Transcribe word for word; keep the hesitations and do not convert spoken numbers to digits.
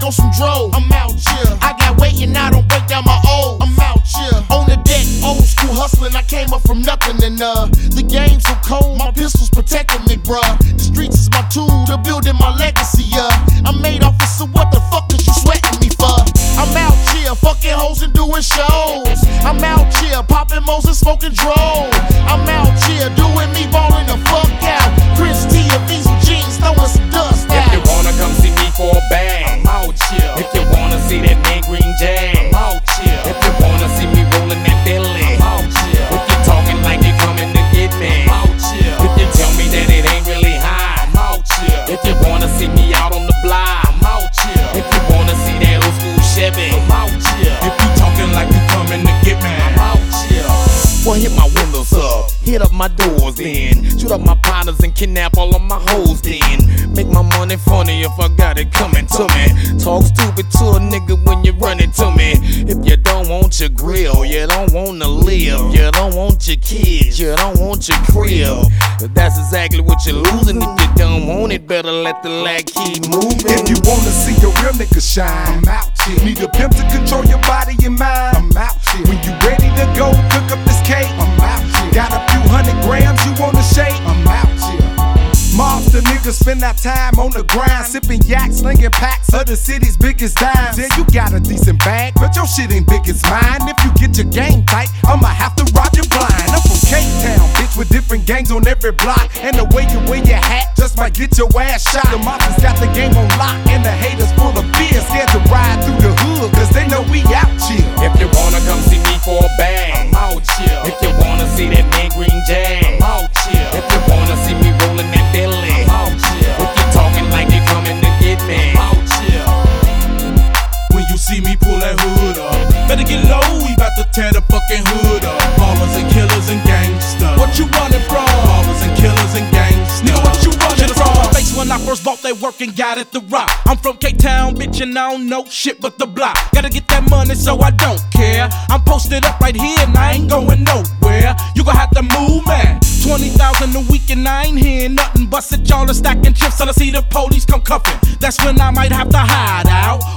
on some dro. I'm out here. I got weight and I don't break down my O's. I'm out here. On the deck, old school hustling. I came up from nothing and uh, the game's so cold. My pistols protecting me, bruh. The streets is my tool to building my legacy. Uh, I'm made off of so what the fuck is you sweating me for? I'm out here, fucking hoes and doing shows. I'm out here, popping Mo's and smoking dro. I'm out here, doing me ballin' the fuck out. Chris T and Diesel jeans, throwing some dust out. If you wanna come see me for a bang, I'm out here. If you wanna see that man green jag, I'm out here. If you wanna see me rollin' that Billy, I'm out here. If you talking like you coming to get me, I'm out here. If you tell me that it ain't really high, I'm out here. If you wanna see me out on the block, I'm out here. If you wanna see that old school Chevy, I'm out here. If you talking like you coming to get me, I'm out here. Well, hit my windows up, hit up my doors then, shoot up my partners and kidnap all of my hoes then. Make my money funny if I got it coming to me. Talk stupid to a nigga when you run it to me. If you don't want your grill, you don't wanna live, you don't want your kids, you don't want your crib. If that's exactly what you're losing, if you don't want it, better let the lag keep moving. If you wanna see a real nigga shine, I'm out here. Need a pimp to control your body and mind, I'm out here. When you ready to go, cook up this cake, I'm out here. Got a few hundred grams you wanna shake, I'm out here. Mobster niggas spend that time on the grind, sipping yak, slinging packs of the city's biggest dimes. Yeah, you got a decent bag, but your shit ain't big as mine. If you get your game tight, I'ma have to rob you blind. I'm from K-Town, bitch, with different gangs on every block. And the way you wear your hat just might get your ass shot. The mobsters got the game on lock, and the haters full of fear, scared to ride through the hood, cause they know we out here. If you wanna come see me for a bang, I'm out here. If you wanna see that man green jag, I'm out here. If you wanna see me rollin' that Billy, I'm out here. If you talking like you coming to get me, I'm out here. When you see me pull that hood up, better get low, we bout to tear the fucking hood up. Ballers and killers and gangsters. What you running from? Ballers and killers and gangsters. Nigga, what you running from? My face when I first bought that work and got it the rock. I'm from K-Town, bitch, and I don't know shit but the block. Gotta get that money, so I don't care. I'm posted up right here and I ain't going nowhere. You gon' have to move, man. twenty thousand a week and I ain't hearing nothing. Busted y'all and stacking chips till I see the police come cuffing. That's when I might have to hide out.